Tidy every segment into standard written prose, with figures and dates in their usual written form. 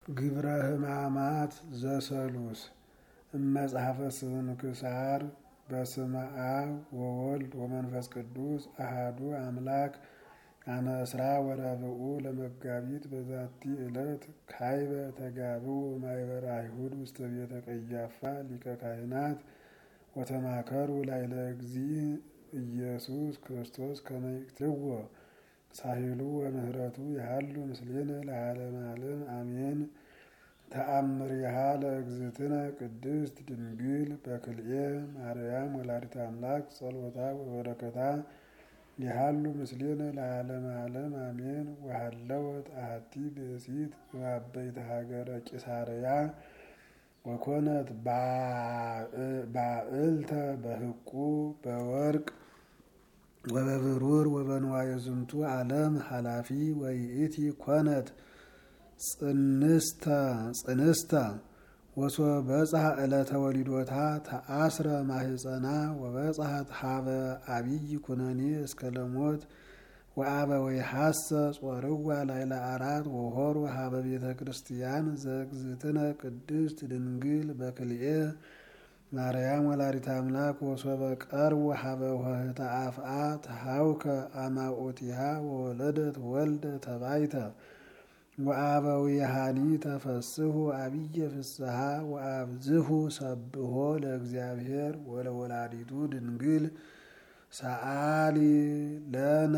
ግብረ ሕማማት ዘሰሉስ እመጽሐፈ ስንክሳር በስመ አብ ወወልድ ወመንፈስ ቅዱስ አሐዱ አምላክ አመ እስራ ወረብኡ ለመጋቢት በዛቲ ዕለት ካይበ ተጋብኡ ማኅበረ አይሁድ ውስተ ቤተ ቀያፋ ሊቀ ካህናት ወተማከሩ ላዕለ እግዚእ ኢየሱስ ክርስቶስ ከመ ይቅትዎ ሳሂሉ ወምህረቱ ያሃሉ ምስሌነ ለዓለመ ዓለም አሜን። ተአምሪሃ ለእግዝእትነ ቅድስት ድንግል በክልኤ ማርያም ወላዲተ አምላክ ጸሎታ ወበረከታ ያሃሉ ምስሌነ ለዓለመ ዓለም አሜን። ወሃለወት አሐቲ ብእሲት እምአበይተ ሀገረ ቂሳርያ ወኮነት ባዕልተ በህቁ በወርቅ ወበብሩር ወበንዋየ ዝንቱ ዓለም ኃላፊ ወይእቲ ኮነት ጽንስተ ወሶበ በጽሐ ዕለተ ወሊዶታ ተአስረ ማህፀና ወበጽሐት ሀበ አብይ ኩነኔ እስከ ለሞት ወአበዊሃሰ ጾርዋ ላዕለ አራት ወሆሩ ሀበ ቤተ ክርስቲያን ዘእግዝእትነ ቅድስት ድንግል በክልኤ ማርያም ወላዲተ አምላክ ወሶበ ቀርቡ ሀበ ውህተ አፍአ ተሃውከ አማኦቲሃ ወወለደት ወልደ ተባይተ ወአበዊሃኒ ተፈስሑ አብየ ፍስሐ ወአብዝሑ ሰብሖ ለእግዚአብሔር ወለወላዲቱ ድንግል ሰአሊ ለነ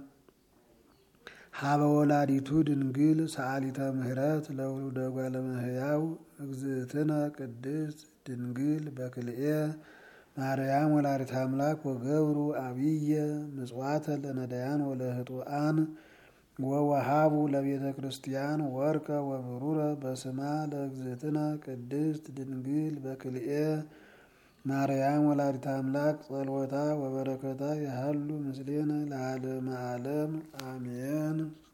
ሀበ ወላዲቱ ድንግል ሰአሊተ ምህረት ለውሉደ እጓለ እመሕያው እግዝእትነ ቅድስት ድንግል በክልኤ ማርያም ወላዲተ አምላክ ወገብሩ አብየ ምጽዋተ ለነዳያን ወለህጡአን ወወሃቡ ለቤተ ክርስቲያን ወርቀ ወብሩረ በስማ ለእግዝእትነ ቅድስት ድንግል በክልኤ ማርያም ወላዲተ አምላክ ጸሎታ ወበረከታ ያሃሉ ምስሌነ ለዓለመ ዓለም አሜን።